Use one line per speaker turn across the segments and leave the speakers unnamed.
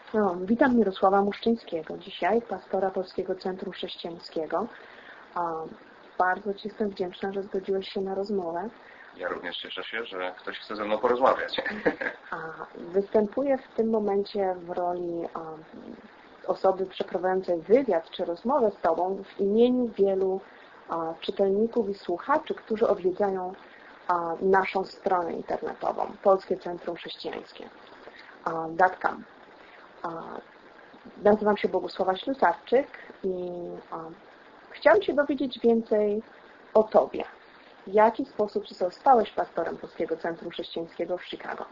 No, witam Mirosława Muszczyńskiego, dzisiaj pastora Polskiego Centrum Chrześcijańskiego. Bardzo Ci jestem wdzięczna, że zgodziłeś się na rozmowę.
Ja również cieszę się, że ktoś chce ze mną porozmawiać.
Występuję w tym momencie w roli osoby przeprowadzającej wywiad czy rozmowę z Tobą w imieniu wielu czytelników i słuchaczy, którzy odwiedzają naszą stronę internetową Polskie Centrum Chrześcijańskie.com. Nazywam się Bogusława Ślusarczyk i chciałam się dowiedzieć więcej o Tobie. W jaki sposób zostałeś pastorem Polskiego Centrum Chrześcijańskiego w Chicago?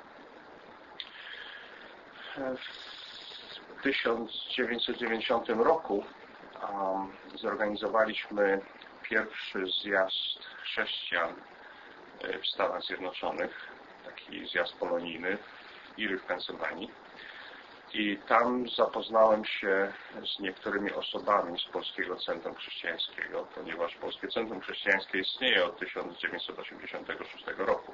W 1990 roku zorganizowaliśmy pierwszy zjazd chrześcijan w Stanach Zjednoczonych, taki zjazd polonijny w Erie w Pensylwanii. I tam zapoznałem się z niektórymi osobami z Polskiego Centrum Chrześcijańskiego, ponieważ Polskie Centrum Chrześcijańskie istnieje od 1986 roku.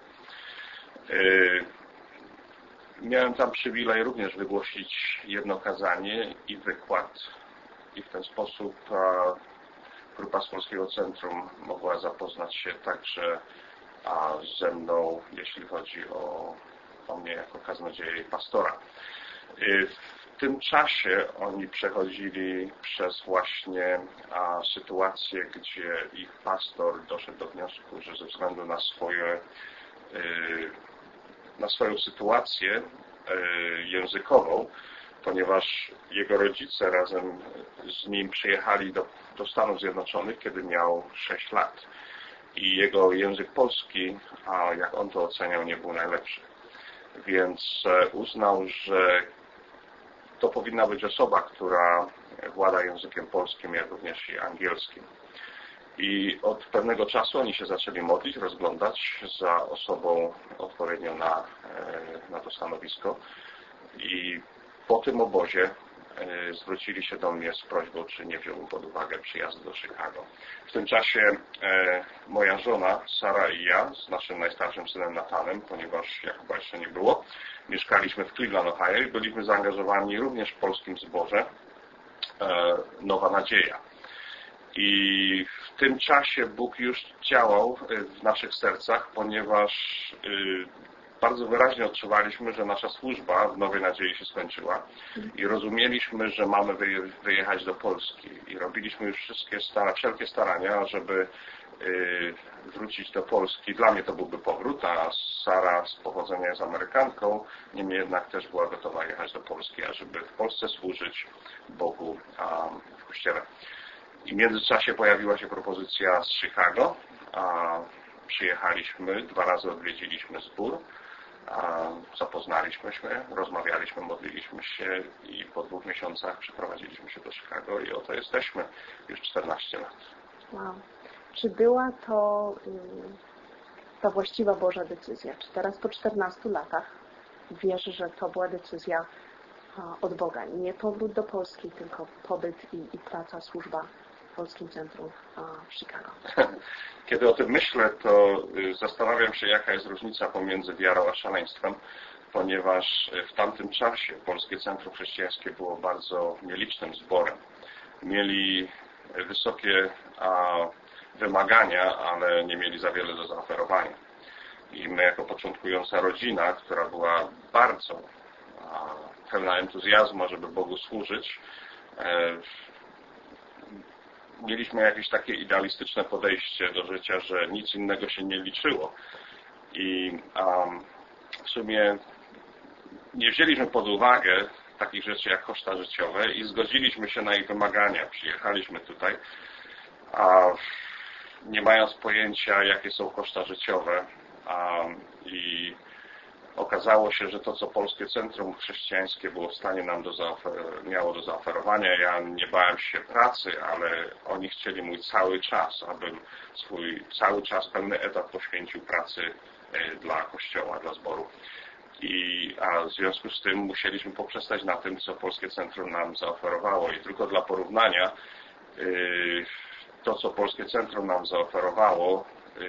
Miałem tam przywilej również wygłosić jedno kazanie i wykład. I w ten sposób grupa z Polskiego Centrum mogła zapoznać się także ze mną, jeśli chodzi o mnie jako kaznodzieję i pastora. W tym czasie oni przechodzili przez właśnie sytuację, gdzie ich pastor doszedł do wniosku, że ze względu na swoją sytuację językową, ponieważ jego rodzice razem z nim przyjechali do Stanów Zjednoczonych, kiedy miał 6 lat. I jego język polski, jak on to oceniał, nie był najlepszy. Więc uznał, że to powinna być osoba, która włada językiem polskim, jak również i angielskim. I od pewnego czasu oni się zaczęli modlić, rozglądać za osobą odpowiednią na to stanowisko. I po tym obozie zwrócili się do mnie z prośbą, czy nie wziąłbym pod uwagę przyjazdu do Chicago. W tym czasie moja żona, Sara i ja, z naszym najstarszym synem Nathanem, ponieważ Jakuba jeszcze nie było, mieszkaliśmy w Cleveland, Ohio i byliśmy zaangażowani również w polskim zborze Nowa Nadzieja. I w tym czasie Bóg już działał w naszych sercach, ponieważ bardzo wyraźnie odczuwaliśmy, że nasza służba w Nowej Nadziei się skończyła i rozumieliśmy, że mamy wyjechać do Polski i robiliśmy już wszelkie starania, żeby wrócić do Polski. Dla mnie to byłby powrót, a Sara z pochodzenia jest Amerykanką, niemniej jednak też była gotowa jechać do Polski, ażeby w Polsce służyć Bogu w Kościele. I w międzyczasie pojawiła się propozycja z Chicago. Przyjechaliśmy, 2 razy odwiedziliśmy zbór, zapoznaliśmy się, rozmawialiśmy, modliliśmy się i po 2 miesiącach przeprowadziliśmy się do Chicago i oto jesteśmy już 14 lat.
Wow. Czy była to ta właściwa Boża decyzja? Czy teraz po 14 latach wiesz, że to była decyzja od Boga? Nie powrót do Polski, tylko pobyt i praca, służba w Polskim Centrum w Chicago.
Kiedy o tym myślę, to zastanawiam się, jaka jest różnica pomiędzy wiarą a szaleństwem, ponieważ w tamtym czasie Polskie Centrum Chrześcijańskie było bardzo nielicznym zborem. Mieli wysokie wymagania, ale nie mieli za wiele do zaoferowania. I my jako początkująca rodzina, która była bardzo pełna entuzjazmu, żeby Bogu służyć, mieliśmy jakieś takie idealistyczne podejście do życia, że nic innego się nie liczyło. I w sumie nie wzięliśmy pod uwagę takich rzeczy jak koszta życiowe i zgodziliśmy się na ich wymagania. Przyjechaliśmy tutaj, nie mając pojęcia, jakie są koszta życiowe. I okazało się, że to, co Polskie Centrum Chrześcijańskie było w stanie nam miało do zaoferowania, ja nie bałem się pracy, ale oni chcieli mój cały czas, abym swój cały czas, pełny etat poświęcił pracy dla Kościoła, dla zboru. A w związku z tym musieliśmy poprzestać na tym, co Polskie Centrum nam zaoferowało. I tylko dla porównania, to, co Polskie Centrum nam zaoferowało,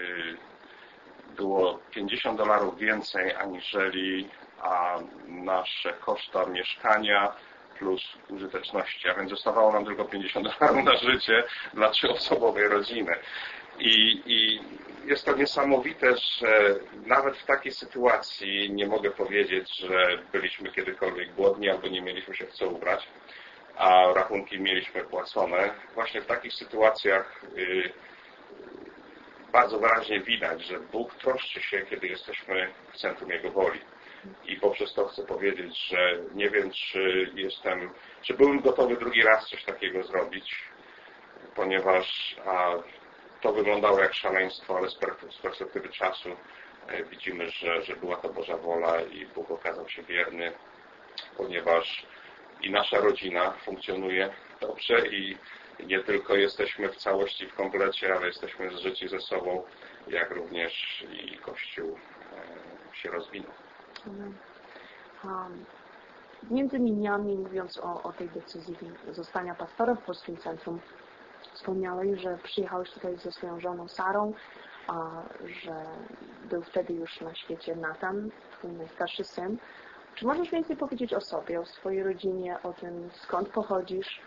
było $50 więcej aniżeli nasze koszta mieszkania, plus użyteczności, a więc zostawało nam tylko $50 na życie dla 3-osobowej rodziny. I jest to niesamowite, że nawet w takiej sytuacji nie mogę powiedzieć, że byliśmy kiedykolwiek głodni albo nie mieliśmy się w co ubrać, a rachunki mieliśmy płacone. Właśnie w takich sytuacjach bardzo wyraźnie widać, że Bóg troszczy się, kiedy jesteśmy w centrum Jego woli. I poprzez to chcę powiedzieć, że nie wiem, czy byłem gotowy drugi raz coś takiego zrobić, ponieważ to wyglądało jak szaleństwo, ale z perspektywy czasu widzimy, że była to Boża wola i Bóg okazał się wierny, ponieważ i nasza rodzina funkcjonuje dobrze i nie tylko jesteśmy w całości, w komplecie, ale jesteśmy zżyci ze sobą, jak również i Kościół się rozwinął.
Między innymi mówiąc o tej decyzji zostania pastorem w Polskim Centrum, wspomniałeś, że przyjechałeś tutaj ze swoją żoną Sarą, że był wtedy już na świecie Natan, twój najstarszy syn. Czy możesz więcej powiedzieć o sobie, o swojej rodzinie, o tym, skąd pochodzisz,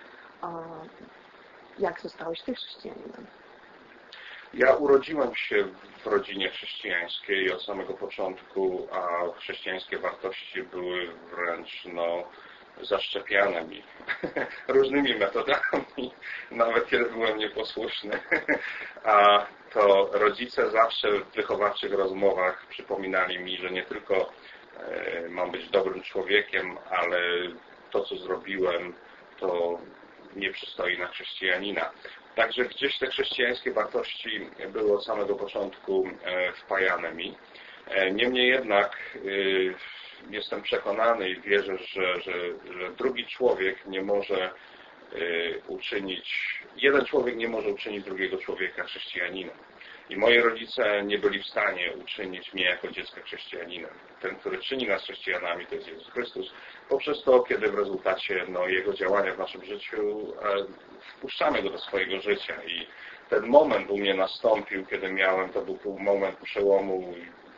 jak zostałeś ty chrześcijaninem?
Ja urodziłem się w rodzinie chrześcijańskiej i od samego początku, a chrześcijańskie wartości były wręcz zaszczepiane mi różnymi metodami, nawet kiedy byłem nieposłuszny. A to rodzice zawsze w wychowawczych rozmowach przypominali mi, że nie tylko mam być dobrym człowiekiem, ale to, co zrobiłem, to nie przystoi na chrześcijanina. Także gdzieś te chrześcijańskie wartości były od samego początku wpajane mi. Niemniej jednak jestem przekonany i wierzę, że drugi człowiek nie może jeden człowiek nie może uczynić drugiego człowieka chrześcijaninem. I moi rodzice nie byli w stanie uczynić mnie jako dziecka chrześcijaninem. Ten, który czyni nas chrześcijanami, to jest Jezus Chrystus. Poprzez to, kiedy w rezultacie Jego działania w naszym życiu wpuszczamy Go do swojego życia. I ten moment u mnie nastąpił, kiedy to był moment przełomu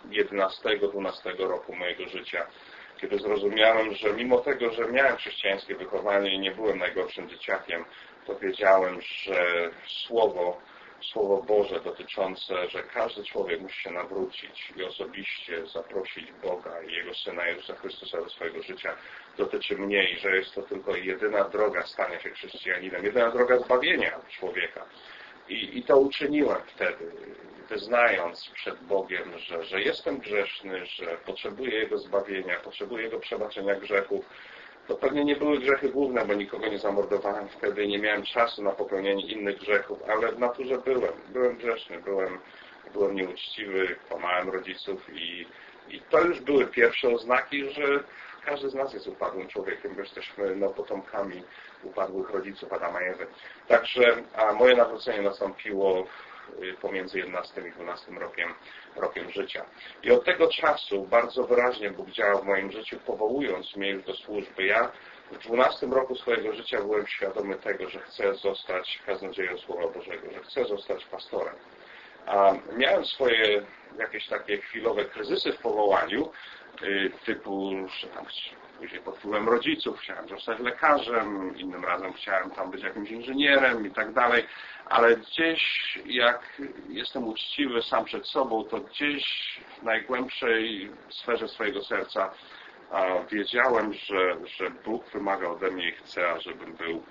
11-12 roku mojego życia, kiedy zrozumiałem, że mimo tego, że miałem chrześcijańskie wychowanie i nie byłem najgorszym dzieciakiem, to wiedziałem, że Słowo Boże dotyczące, że każdy człowiek musi się nawrócić i osobiście zaprosić Boga i Jego Syna Jezusa Chrystusa do swojego życia, dotyczy mnie i że jest to tylko jedyna droga stania się chrześcijaninem, jedyna droga zbawienia człowieka. I to uczyniłem wtedy, wyznając przed Bogiem, że jestem grzeszny, że potrzebuję Jego zbawienia, potrzebuję Jego przebaczenia grzechów. To pewnie nie były grzechy główne, bo nikogo nie zamordowałem wtedy i nie miałem czasu na popełnienie innych grzechów, ale w naturze byłem grzeszny, byłem nieuczciwy, kłamałem rodziców i to już były pierwsze oznaki, że każdy z nas jest upadłym człowiekiem, bo jesteśmy potomkami upadłych rodziców Adama i Ewy. Także moje nawrócenie nastąpiło pomiędzy 11 i 12 rokiem życia. I od tego czasu bardzo wyraźnie Bóg działał w moim życiu, powołując mnie już do służby. Ja w 12 roku swojego życia byłem świadomy tego, że chcę zostać kaznodzieją Słowa Bożego, że chcę zostać pastorem. Miałem swoje jakieś takie chwilowe kryzysy w powołaniu, typu, że tam później pod wpływem rodziców chciałem zostać lekarzem, innym razem chciałem tam być jakimś inżynierem i tak dalej, ale gdzieś, jak jestem uczciwy sam przed sobą, to gdzieś w najgłębszej sferze swojego serca wiedziałem, że Bóg wymaga ode mnie i chce, ażebym był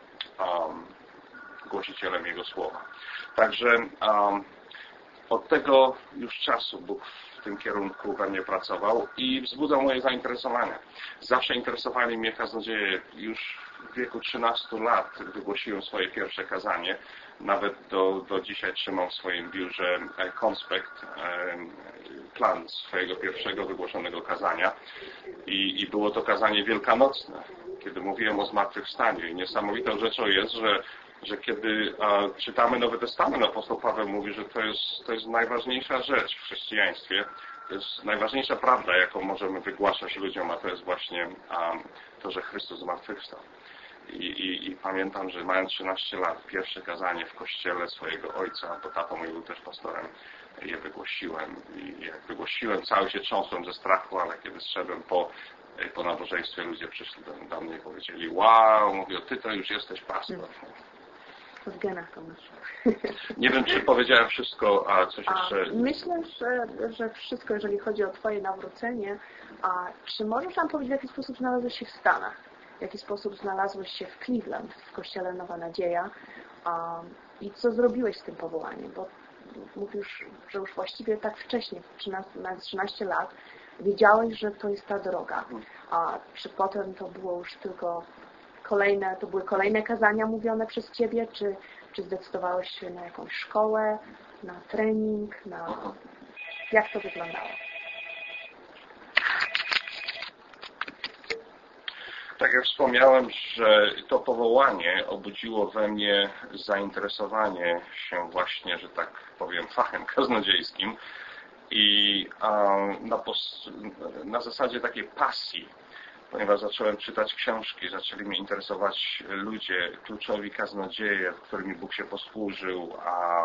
głosicielem Jego Słowa. Także od tego już czasu Bóg w tym kierunku we mnie pracował i wzbudzał moje zainteresowania. Zawsze interesowali mnie kaznodzieje. Już w wieku 13 lat wygłosiłem swoje pierwsze kazanie. Nawet do dzisiaj trzymam w swoim biurze konspekt, plan swojego pierwszego wygłoszonego kazania. I było to kazanie wielkanocne, kiedy mówiłem o zmartwychwstaniu. I niesamowitą rzeczą jest, że kiedy czytamy Nowy Testament, apostoł Paweł mówi, że to jest najważniejsza rzecz w chrześcijaństwie. To jest najważniejsza prawda, jaką możemy wygłaszać ludziom, a to jest właśnie to, że Chrystus zmartwychwstał. I pamiętam, że mając 13 lat, pierwsze kazanie w kościele swojego ojca, bo tato mój był też pastorem, je wygłosiłem. I jak wygłosiłem, cały się trząsłem ze strachu, ale kiedy zszedłem po nabożeństwie ludzie przyszli do mnie i powiedzieli: wow, mówię, ty to już jesteś pastor.
W genach to masz.
Nie wiem, czy powiedziałem wszystko, a coś jeszcze...
Myślę, że wszystko, jeżeli chodzi o Twoje nawrócenie. Czy możesz nam powiedzieć, w jaki sposób znalazłeś się w Stanach? W jaki sposób znalazłeś się w Cleveland, w kościele Nowa Nadzieja? I co zrobiłeś z tym powołaniem? Bo mówisz, że już właściwie tak wcześnie, na 13 lat, wiedziałeś, że to jest ta droga. Czy potem to było już tylko to były kolejne kazania mówione przez Ciebie, czy zdecydowałeś się na jakąś szkołę, na trening, jak to wyglądało?
Tak jak wspomniałem, że to powołanie obudziło we mnie zainteresowanie się właśnie, że tak powiem, fachem kaznodziejskim i na zasadzie takiej pasji, ponieważ zacząłem czytać książki, zaczęli mnie interesować ludzie, kluczowi kaznodzieje, którymi Bóg się posłużył,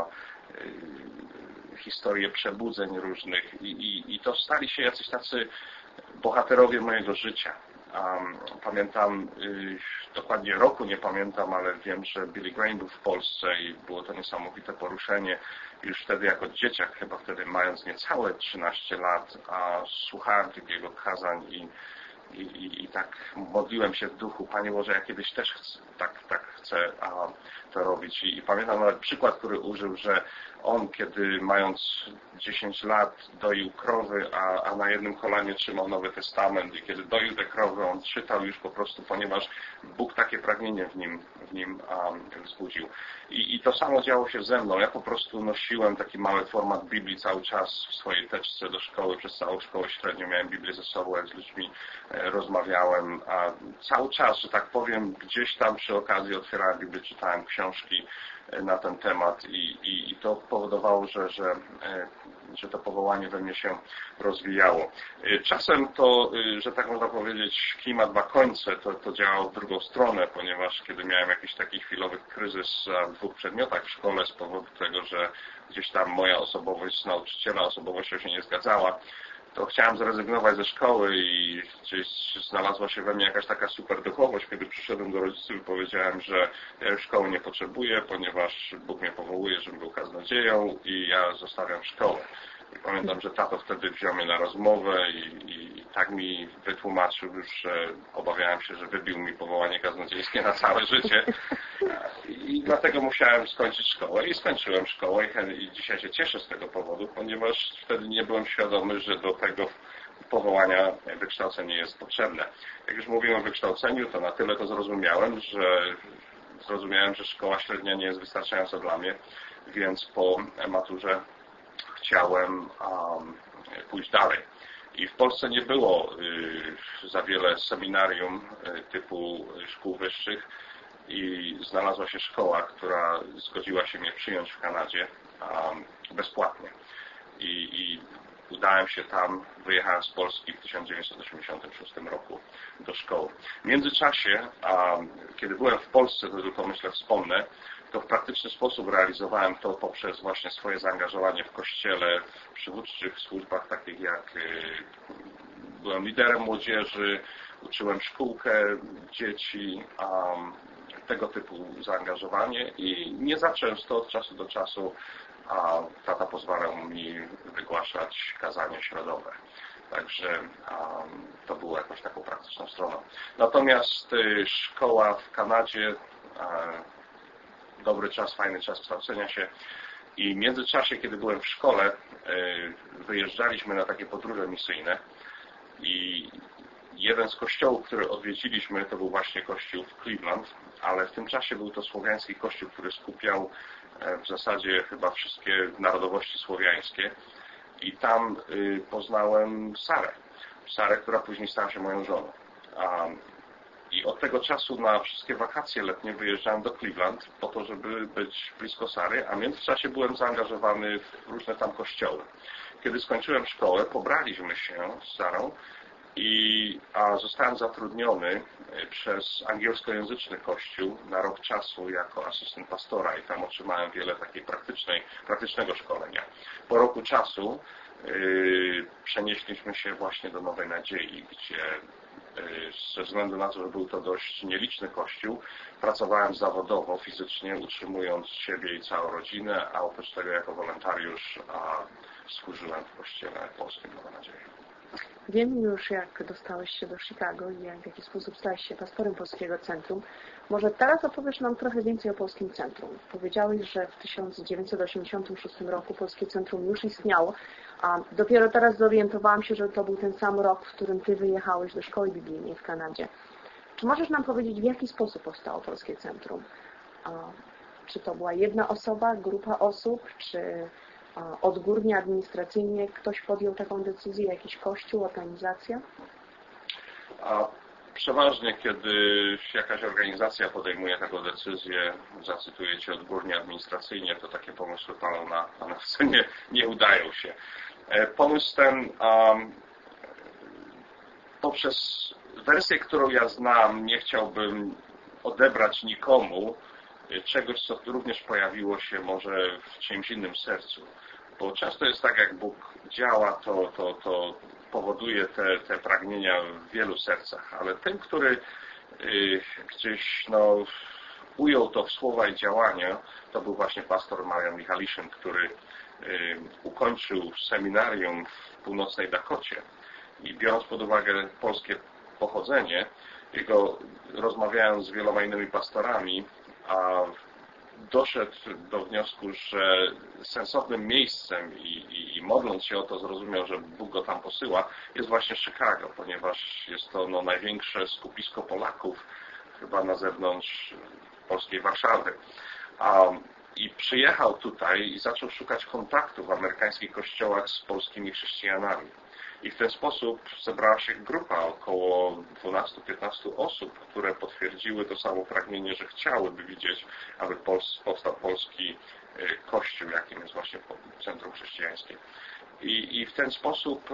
historie przebudzeń różnych i to stali się jacyś tacy bohaterowie mojego życia. Pamiętam, dokładnie roku nie pamiętam, ale wiem, że Billy Graham był w Polsce i było to niesamowite poruszenie. Już wtedy jako dzieciak, chyba wtedy mając niecałe 13 lat, słuchałem tych jego kazań i tak modliłem się w duchu: Panie Boże, ja kiedyś też tak chcę to robić. I pamiętam nawet przykład, który użył, że on, kiedy mając 10 lat doił krowy, a na jednym kolanie trzymał Nowy Testament i kiedy doił te krowy, on czytał już po prostu, ponieważ Bóg takie pragnienie w nim wzbudził. I to samo działo się ze mną. Ja po prostu nosiłem taki mały format Biblii cały czas w swojej teczce do szkoły. Przez całą szkołę średnią miałem Biblię ze sobą, jak z ludźmi rozmawiałem, a cały czas, że tak powiem, gdzieś tam przy okazji otwierałem Biblię, czytałem książki na ten temat i to powodowało, że to powołanie we mnie się rozwijało. Czasem to, że tak można powiedzieć, klimat ma końce, to działało w drugą stronę, ponieważ kiedy miałem jakiś taki chwilowy kryzys w 2 przedmiotach w szkole z powodu tego, że gdzieś tam moja osobowość z nauczyciela osobowością się nie zgadzała, to chciałem zrezygnować ze szkoły i gdzieś znalazła się we mnie jakaś taka super duchowość, kiedy przyszedłem do rodziców i powiedziałem, że ja już szkoły nie potrzebuję, ponieważ Bóg mnie powołuje, żebym był kaznodzieją i ja zostawiam szkołę. I pamiętam, że tato wtedy wziął mnie na rozmowę i tak mi wytłumaczył już, że obawiałem się, że wybił mi powołanie kaznodziejskie na całe życie. I dlatego musiałem skończyć szkołę i skończyłem szkołę i dzisiaj się cieszę z tego powodu, ponieważ wtedy nie byłem świadomy, że do tego powołania wykształcenie jest potrzebne. Jak już mówiłem o wykształceniu, to na tyle to zrozumiałem, że szkoła średnia nie jest wystarczająca dla mnie, więc po maturze chciałem pójść dalej. I w Polsce nie było za wiele seminarium typu szkół wyższych i znalazła się szkoła, która zgodziła się mnie przyjąć w Kanadzie bezpłatnie. I udałem się tam, wyjechałem z Polski w 1986 roku do szkoły. W międzyczasie, kiedy byłem w Polsce, to tylko myślę wspomnę, to w praktyczny sposób realizowałem to poprzez właśnie swoje zaangażowanie w kościele, w przywódczych służbach takich jak byłem liderem młodzieży, uczyłem szkółkę dzieci, tego typu zaangażowanie i nie za często od czasu do czasu tata pozwalał mi wygłaszać kazania środowe. Także to było jakąś taką praktyczną stroną. Natomiast szkoła w Kanadzie, dobry czas, fajny czas kształcenia się i w międzyczasie, kiedy byłem w szkole, wyjeżdżaliśmy na takie podróże misyjne i jeden z kościołów, który odwiedziliśmy, to był właśnie kościół w Cleveland, ale w tym czasie był to słowiański kościół, który skupiał w zasadzie chyba wszystkie narodowości słowiańskie i tam poznałem Sarę, która później stała się moją żoną. I od tego czasu na wszystkie wakacje letnie wyjeżdżałem do Cleveland po to, żeby być blisko Sary, a w międzyczasie byłem zaangażowany w różne tam kościoły. Kiedy skończyłem szkołę, pobraliśmy się z Sarą i zostałem zatrudniony przez angielskojęzyczny kościół na rok czasu jako asystent pastora i tam otrzymałem wiele takiej praktycznego szkolenia. Po roku czasu przenieśliśmy się właśnie do Nowej Nadziei, gdzie Ze względu na to, że był to dość nieliczny kościół, pracowałem zawodowo, fizycznie, utrzymując siebie i całą rodzinę, a oprócz tego jako wolontariusz służyłem w Kościele Polskim, mam nadzieję.
Wiem już, jak dostałeś się do Chicago i w jaki sposób stałeś się pastorem Polskiego Centrum. Może teraz opowiesz nam trochę więcej o Polskim Centrum. Powiedziałeś, że w 1986 roku Polskie Centrum już istniało, a dopiero teraz zorientowałam się, że to był ten sam rok, w którym Ty wyjechałeś do szkoły biblijnej w Kanadzie. Czy możesz nam powiedzieć, w jaki sposób powstało Polskie Centrum? Czy to była jedna osoba, grupa osób, czy odgórnie, administracyjnie ktoś podjął taką decyzję, jakiś kościół, organizacja?
Przeważnie, kiedy jakaś organizacja podejmuje taką decyzję, zacytuję Cię odgórnie, administracyjnie, to takie pomysły Panu na nie udają się. Pomysł ten poprzez wersję, którą ja znam, nie chciałbym odebrać nikomu czegoś, co również pojawiło się może w czyimś innym sercu. Bo często jest tak, jak Bóg działa, to powoduje te pragnienia w wielu sercach. Ale tym, który gdzieś ujął to w słowa i działania, to był właśnie pastor Marian Michaliszyn, który ukończył seminarium w północnej Dakocie. I biorąc pod uwagę polskie pochodzenie, rozmawiając z wieloma innymi pastorami, doszedł do wniosku, że sensownym miejscem i modląc się o to zrozumiał, że Bóg go tam posyła, jest właśnie Chicago, ponieważ jest to największe skupisko Polaków chyba na zewnątrz polskiej Warszawy. I przyjechał tutaj i zaczął szukać kontaktów w amerykańskich kościołach z polskimi chrześcijanami. I w ten sposób zebrała się grupa około 12-15 osób, które potwierdziły to samo pragnienie, że chciałyby widzieć, aby powstał polski kościół, jakim jest właśnie Centrum Chrześcijańskie. I w ten sposób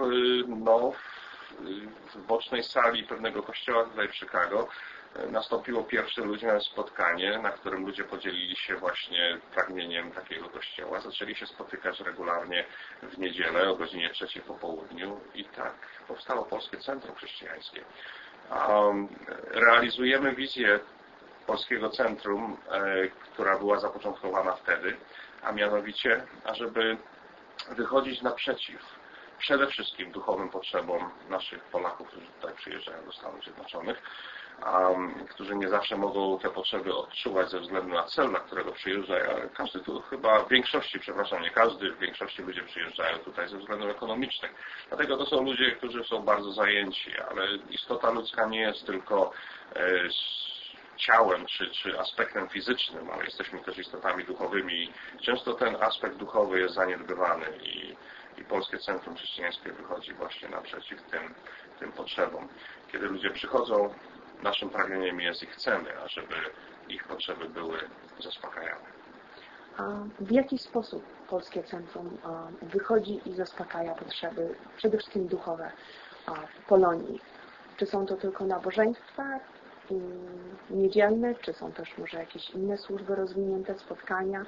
w bocznej sali pewnego kościoła tutaj w Chicago nastąpiło pierwsze luźne spotkanie, na którym ludzie podzielili się właśnie pragnieniem takiego kościoła. Zaczęli się spotykać regularnie w niedzielę o godzinie 3 po południu i tak powstało Polskie Centrum Chrześcijańskie. Realizujemy wizję Polskiego Centrum, która była zapoczątkowana wtedy, a mianowicie, ażeby wychodzić naprzeciw przede wszystkim duchowym potrzebom naszych Polaków, którzy tutaj przyjeżdżają do Stanów Zjednoczonych, którzy nie zawsze mogą te potrzeby odczuwać ze względu na cel, na którego przyjeżdżają. Każdy tu chyba, w większości ludzie przyjeżdżają tutaj ze względów ekonomicznych. Dlatego to są ludzie, którzy są bardzo zajęci, ale istota ludzka nie jest tylko ciałem czy aspektem fizycznym, ale jesteśmy też istotami duchowymi. Często ten aspekt duchowy jest zaniedbywany i Polskie Centrum Chrześcijańskie wychodzi właśnie naprzeciw tym potrzebom. Kiedy ludzie przychodzą, naszym pragnieniem jest i chcemy, ażeby ich potrzeby były zaspokajane.
A w jaki sposób Polskie Centrum wychodzi i zaspokaja potrzeby, przede wszystkim duchowe, w Polonii? Czy są to tylko nabożeństwa niedzielne, czy są też może jakieś inne służby rozwinięte, spotkania?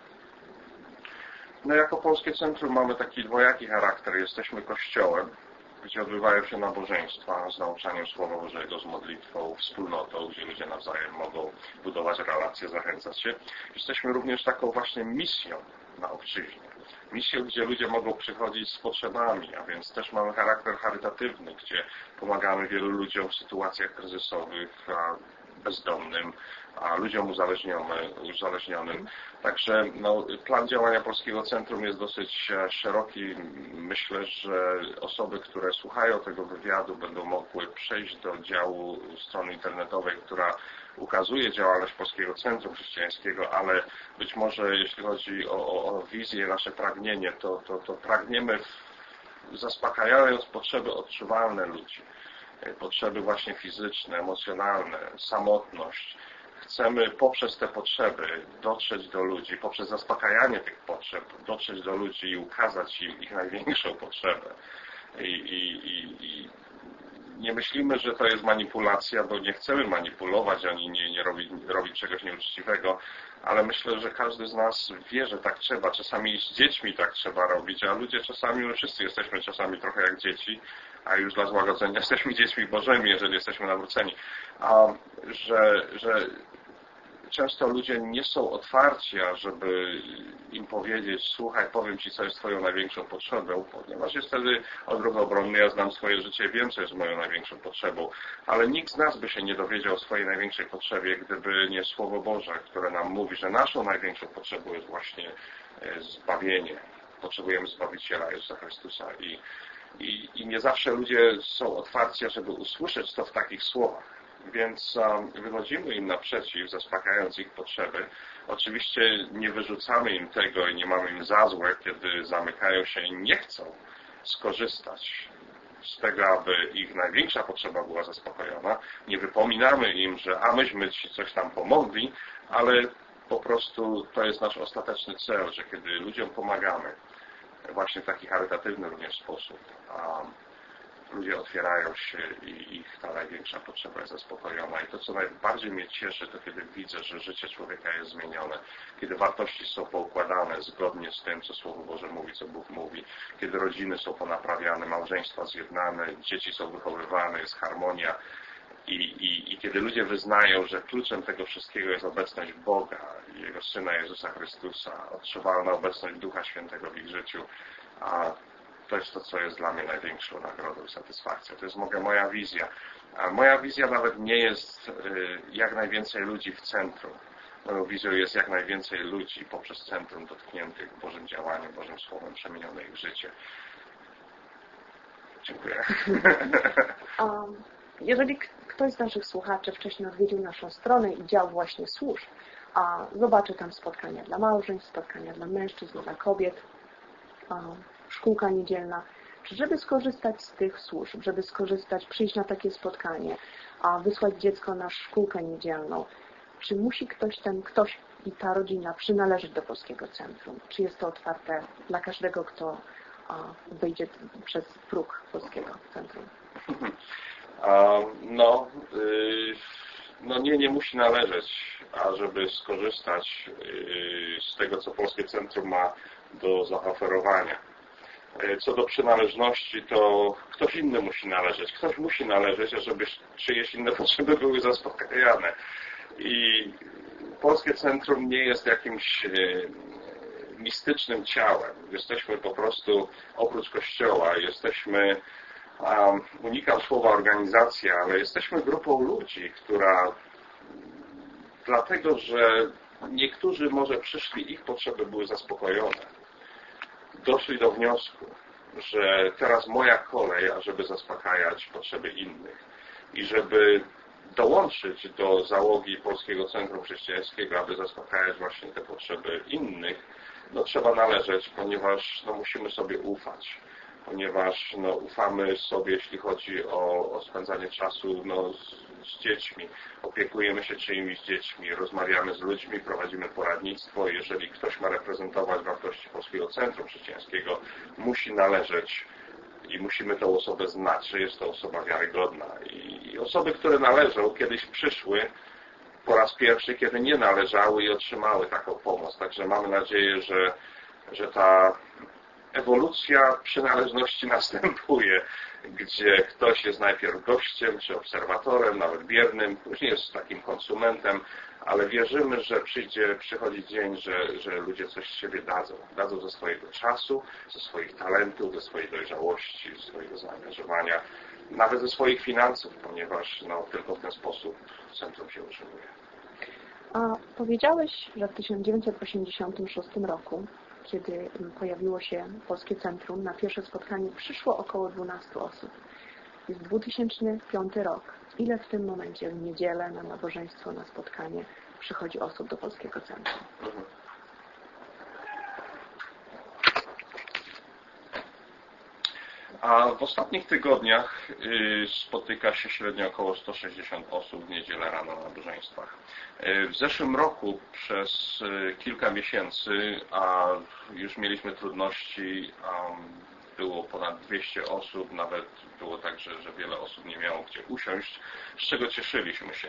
Jako Polskie Centrum mamy taki dwojaki charakter. Jesteśmy kościołem, gdzie odbywają się nabożeństwa z nauczaniem Słowa Bożego, z modlitwą, wspólnotą, gdzie ludzie nawzajem mogą budować relacje, zachęcać się. Jesteśmy również taką właśnie misją na obczyźnie. Misją, gdzie ludzie mogą przychodzić z potrzebami, a więc też mamy charakter charytatywny, gdzie pomagamy wielu ludziom w sytuacjach kryzysowych, bezdomnym, a ludziom uzależnionym. Także plan działania Polskiego Centrum jest dosyć szeroki. Myślę, że osoby, które słuchają tego wywiadu, będą mogły przejść do działu strony internetowej, która ukazuje działalność Polskiego Centrum Chrześcijańskiego, ale być może jeśli chodzi o wizję, nasze pragnienie, to pragniemy, zaspokajając potrzeby odczuwalne ludzi, potrzeby właśnie fizyczne, emocjonalne, samotność. Chcemy poprzez te potrzeby dotrzeć do ludzi, poprzez zaspokajanie tych potrzeb, dotrzeć do ludzi i ukazać im ich największą potrzebę. I nie myślimy, że to jest manipulacja, bo nie chcemy manipulować, ani nie robić czegoś nieuczciwego, ale myślę, że każdy z nas wie, że tak trzeba. Czasami z dziećmi tak trzeba robić, a ludzie czasami, my wszyscy jesteśmy czasami trochę jak dzieci, a już dla złagodzenia jesteśmy dziećmi Bożymi, jeżeli jesteśmy nawróceni, że często ludzie nie są otwarci, żeby im powiedzieć, słuchaj, powiem Ci, co jest Twoją największą potrzebą, ponieważ jest wtedy odruch obronny, ja znam swoje życie, wiem, co jest moją największą potrzebą, ale nikt z nas by się nie dowiedział o swojej największej potrzebie, gdyby nie Słowo Boże, które nam mówi, że naszą największą potrzebą jest właśnie zbawienie. Potrzebujemy Zbawiciela Jezusa Chrystusa i nie zawsze ludzie są otwarci, żeby usłyszeć to w takich słowach. Więc wychodzimy im naprzeciw, zaspokajając ich potrzeby. Oczywiście nie wyrzucamy im tego i nie mamy im za złe, kiedy zamykają się i nie chcą skorzystać z tego, aby ich największa potrzeba była zaspokojona. Nie wypominamy im, że myśmy Ci coś tam pomogli, ale po prostu to jest nasz ostateczny cel, że kiedy ludziom pomagamy, właśnie w taki charytatywny również sposób, ludzie otwierają się i ich ta największa potrzeba jest zaspokojona. I to, co najbardziej mnie cieszy, to kiedy widzę, że życie człowieka jest zmienione, kiedy wartości są poukładane zgodnie z tym, co Słowo Boże mówi, co Bóg mówi, kiedy rodziny są ponaprawiane, małżeństwa zjednane, dzieci są wychowywane, jest harmonia i kiedy ludzie wyznają, że kluczem tego wszystkiego jest obecność Boga i Jego Syna Jezusa Chrystusa, odczuwalna obecność Ducha Świętego w ich życiu, a to jest to, co jest dla mnie największą nagrodą i satysfakcją. To jest moja wizja. A moja wizja nawet nie jest jak najwięcej ludzi w centrum. Moją wizją jest jak najwięcej ludzi poprzez centrum dotkniętych Bożym działaniem, Bożym Słowem, przemienione ich życie. Dziękuję.
Jeżeli ktoś z naszych słuchaczy wcześniej odwiedził naszą stronę i dział właśnie służb, a zobaczy tam spotkania dla małżeństw, spotkania dla mężczyzn, dla kobiet, szkółka niedzielna, czy żeby skorzystać z tych służb, żeby przyjść na takie spotkanie, a wysłać dziecko na szkółkę niedzielną, czy musi ktoś i ta rodzina przynależeć do Polskiego Centrum? Czy jest to otwarte dla każdego, kto wyjdzie przez próg Polskiego Centrum?
Nie musi należeć, a żeby skorzystać z tego, co Polskie Centrum ma do zaoferowania. Co do przynależności, to ktoś inny musi należeć. Ktoś musi należeć, ażeby czyjeś inne potrzeby były zaspokajane. I Polskie Centrum nie jest jakimś mistycznym ciałem. Jesteśmy po prostu oprócz Kościoła. Jesteśmy, unikam słowa organizacja, ale jesteśmy grupą ludzi, która dlatego, że niektórzy może przyszli, ich potrzeby były zaspokojone, doszli do wniosku, że teraz moja kolej, ażeby zaspokajać potrzeby innych i żeby dołączyć do załogi Polskiego Centrum Chrześcijańskiego, aby zaspokajać właśnie te potrzeby innych, trzeba należeć, ponieważ musimy sobie ufać, ponieważ ufamy sobie, jeśli chodzi o spędzanie czasu z dziećmi, opiekujemy się czyimiś dziećmi, rozmawiamy z ludźmi, prowadzimy poradnictwo. Jeżeli ktoś ma reprezentować wartości Polskiego Centrum Chrześcijańskiego, musi należeć i musimy tę osobę znać, że jest to osoba wiarygodna. I osoby, które należą, kiedyś przyszły po raz pierwszy, kiedy nie należały i otrzymały taką pomoc. Także mamy nadzieję, że ta ewolucja przynależności następuje, gdzie ktoś jest najpierw gościem, czy obserwatorem, nawet biernym, później jest takim konsumentem, ale wierzymy, że przychodzi dzień, że ludzie coś z siebie dadzą. Dadzą ze swojego czasu, ze swoich talentów, ze swojej dojrzałości, ze swojego zaangażowania, nawet ze swoich finansów, ponieważ tylko w ten sposób centrum się utrzymuje.
A powiedziałeś, że w 1986 roku, kiedy pojawiło się Polskie Centrum, na pierwsze spotkanie przyszło około 12 osób. Jest 2005 rok. Ile w tym momencie w niedzielę na nabożeństwo, na spotkanie przychodzi osób do Polskiego Centrum?
A w ostatnich tygodniach spotyka się średnio około 160 osób w niedzielę rano na nabożeństwach. W zeszłym roku przez kilka miesięcy, a już mieliśmy trudności, było ponad 200 osób, nawet było tak, że wiele osób nie miało gdzie usiąść, z czego cieszyliśmy się.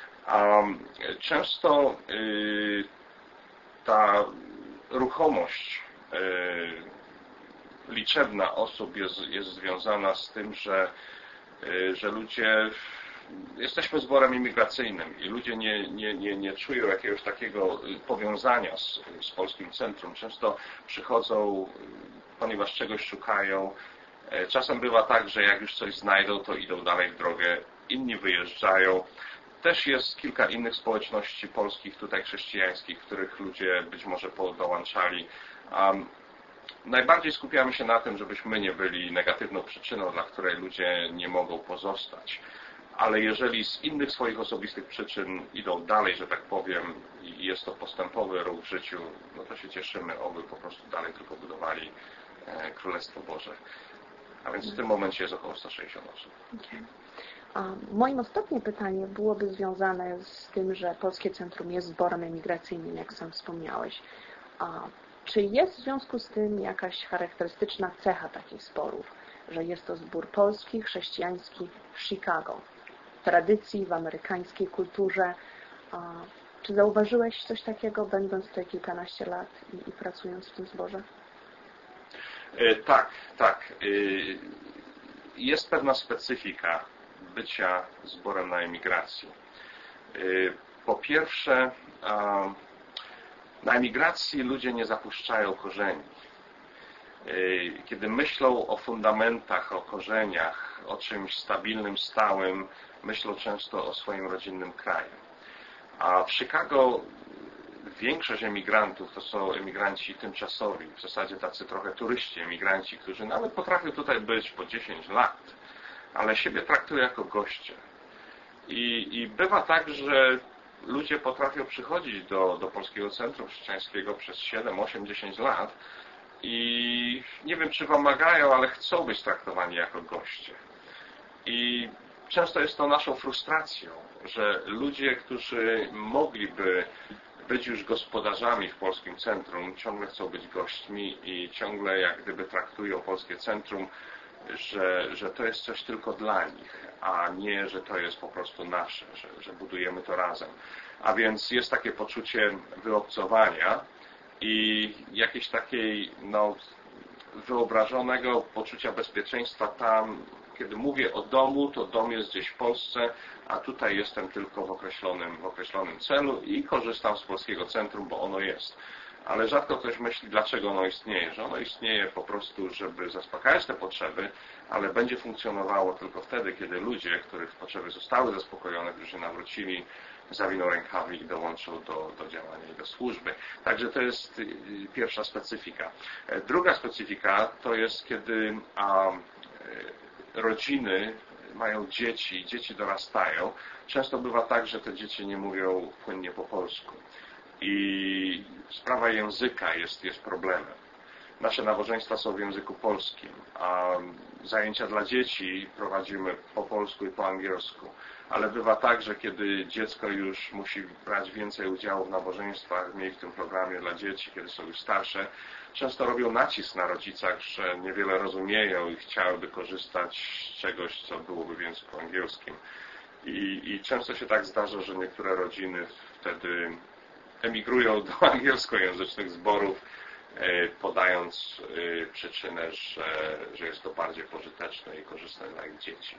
Często ta ruchomość liczebna osób jest związana z tym, że ludzie, jesteśmy zborem imigracyjnym i ludzie nie czują jakiegoś takiego powiązania z Polskim Centrum. Często przychodzą, ponieważ czegoś szukają. Czasem bywa tak, że jak już coś znajdą, to idą dalej w drogę, inni wyjeżdżają. Też jest kilka innych społeczności polskich, tutaj chrześcijańskich, których ludzie być może dołączali. Najbardziej skupiamy się na tym, żebyśmy nie byli negatywną przyczyną, dla której ludzie nie mogą pozostać. Ale jeżeli z innych swoich osobistych przyczyn idą dalej, że tak powiem, i jest to postępowy ruch w życiu, no to się cieszymy, oby po prostu dalej tylko budowali Królestwo Boże. A więc w tym momencie jest około 160 osób.
Okay. Moim ostatnie pytanie byłoby związane z tym, że Polskie Centrum jest zborem emigracyjnym, jak sam wspomniałeś. Czy jest w związku z tym jakaś charakterystyczna cecha takich zborów, że jest to zbór polski, chrześcijański w Chicago, w tradycji, w amerykańskiej kulturze? Czy zauważyłeś coś takiego, będąc tutaj kilkanaście lat i pracując w tym zborze?
Tak. Jest pewna specyfika bycia zborem na emigracji. Po pierwsze, na emigracji ludzie nie zapuszczają korzeni. Kiedy myślą o fundamentach, o korzeniach, o czymś stabilnym, stałym, myślą często o swoim rodzinnym kraju. A w Chicago większość emigrantów to są emigranci tymczasowi, w zasadzie tacy trochę turyści, emigranci, którzy nawet potrafią tutaj być po 10 lat, ale siebie traktują jako goście. I bywa tak, że ludzie potrafią przychodzić do Polskiego Centrum Chrześcijańskiego przez 7, 8, 10 lat i nie wiem, czy pomagają, ale chcą być traktowani jako goście. I często jest to naszą frustracją, że ludzie, którzy mogliby być już gospodarzami w Polskim Centrum, ciągle chcą być gośćmi i ciągle jak gdyby traktują Polskie Centrum, że to jest coś tylko dla nich, a nie, że to jest po prostu nasze, że budujemy to razem. A więc jest takie poczucie wyobcowania i jakieś takiej wyobrażonego poczucia bezpieczeństwa tam. Kiedy mówię o domu, to dom jest gdzieś w Polsce, a tutaj jestem tylko w określonym celu i korzystam z Polskiego Centrum, bo ono jest. Ale rzadko ktoś myśli, dlaczego ono istnieje. Że ono istnieje po prostu, żeby zaspokajać te potrzeby, ale będzie funkcjonowało tylko wtedy, kiedy ludzie, których potrzeby zostały zaspokojone, którzy się nawrócili, zawiną rękawi i dołączą do działania i do służby. Także to jest pierwsza specyfika. Druga specyfika to jest, kiedy rodziny mają dzieci dorastają. Często bywa tak, że te dzieci nie mówią płynnie po polsku. I sprawa języka jest problemem. Nasze nabożeństwa są w języku polskim, a zajęcia dla dzieci prowadzimy po polsku i po angielsku. Ale bywa tak, że kiedy dziecko już musi brać więcej udziału w nabożeństwach, mniej w tym programie dla dzieci, kiedy są już starsze, często robią nacisk na rodzicach, że niewiele rozumieją i chciałyby korzystać z czegoś, co byłoby w języku angielskim. I często się tak zdarza, że niektóre rodziny wtedy emigrują do angielskojęzycznych zborów, podając przyczynę, że jest to bardziej pożyteczne i korzystne dla ich dzieci.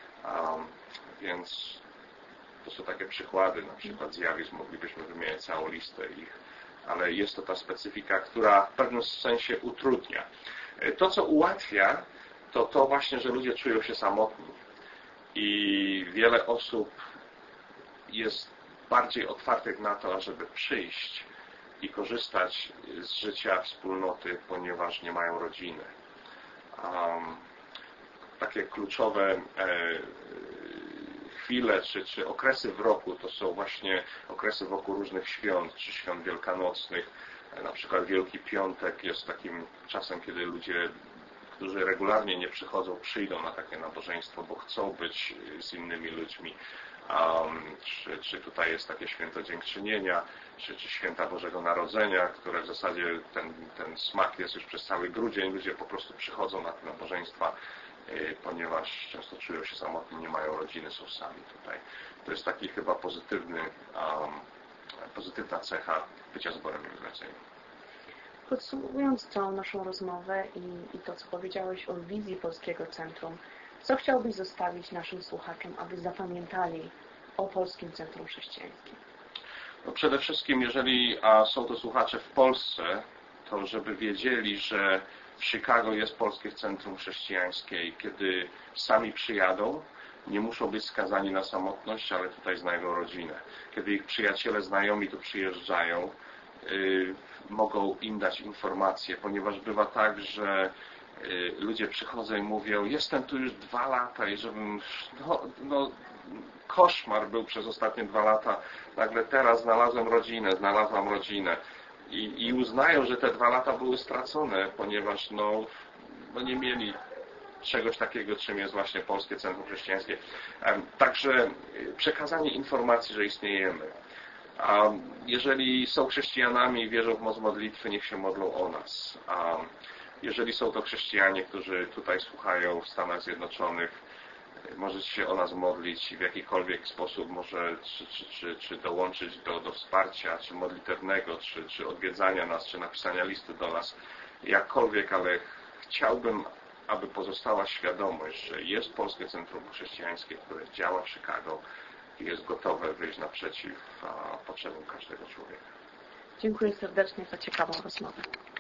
Więc to są takie przykłady, na przykład zjawisk, moglibyśmy wymieniać całą listę ich, ale jest to ta specyfika, która w pewnym sensie utrudnia. To, co ułatwia, to właśnie, że ludzie czują się samotni i wiele osób jest bardziej otwartych na to, ażeby przyjść i korzystać z życia wspólnoty, ponieważ nie mają rodziny. Takie kluczowe chwile czy okresy w roku to są właśnie okresy wokół różnych świąt, czy świąt wielkanocnych. Na przykład Wielki Piątek jest takim czasem, kiedy ludzie, którzy regularnie nie przychodzą, przyjdą na takie nabożeństwo, bo chcą być z innymi ludźmi. Czy tutaj jest takie święto Dziękczynienia, czy święta Bożego Narodzenia, które w zasadzie ten smak jest już przez cały grudzień. Ludzie po prostu przychodzą na te nabożeństwa, ponieważ często czują się samotni, nie mają rodziny, są sami tutaj. To jest taki chyba pozytywna cecha bycia zborem imigracyjnym.
Podsumowując całą naszą rozmowę i to, co powiedziałeś o wizji Polskiego Centrum, co chciałbyś zostawić naszym słuchaczom, aby zapamiętali o Polskim Centrum Chrześcijańskim?
No przede wszystkim, jeżeli są to słuchacze w Polsce, to żeby wiedzieli, że w Chicago jest Polskie Centrum Chrześcijańskie i kiedy sami przyjadą, nie muszą być skazani na samotność, ale tutaj znajdą rodzinę. Kiedy ich przyjaciele, znajomi tu przyjeżdżają, mogą im dać informacje, ponieważ bywa tak, że ludzie przychodzą i mówią, jestem tu już 2 lata i żebym, koszmar był przez ostatnie 2 lata, nagle teraz znalazłam rodzinę i uznają, że te 2 lata były stracone, ponieważ nie mieli czegoś takiego, czym jest właśnie Polskie Centrum Chrześcijańskie. Także przekazanie informacji, że istniejemy. A jeżeli są chrześcijanami i wierzą w moc modlitwy, niech się modlą o nas. A jeżeli są to chrześcijanie, którzy tutaj słuchają w Stanach Zjednoczonych, możecie się o nas modlić i w jakikolwiek sposób może czy dołączyć do wsparcia, czy modlitewnego, czy odwiedzania nas, czy napisania listy do nas. Jakkolwiek, ale chciałbym, aby pozostała świadomość, że jest Polskie Centrum Chrześcijańskie, które działa w Chicago i jest gotowe wyjść naprzeciw potrzebom każdego człowieka.
Dziękuję serdecznie za ciekawą rozmowę.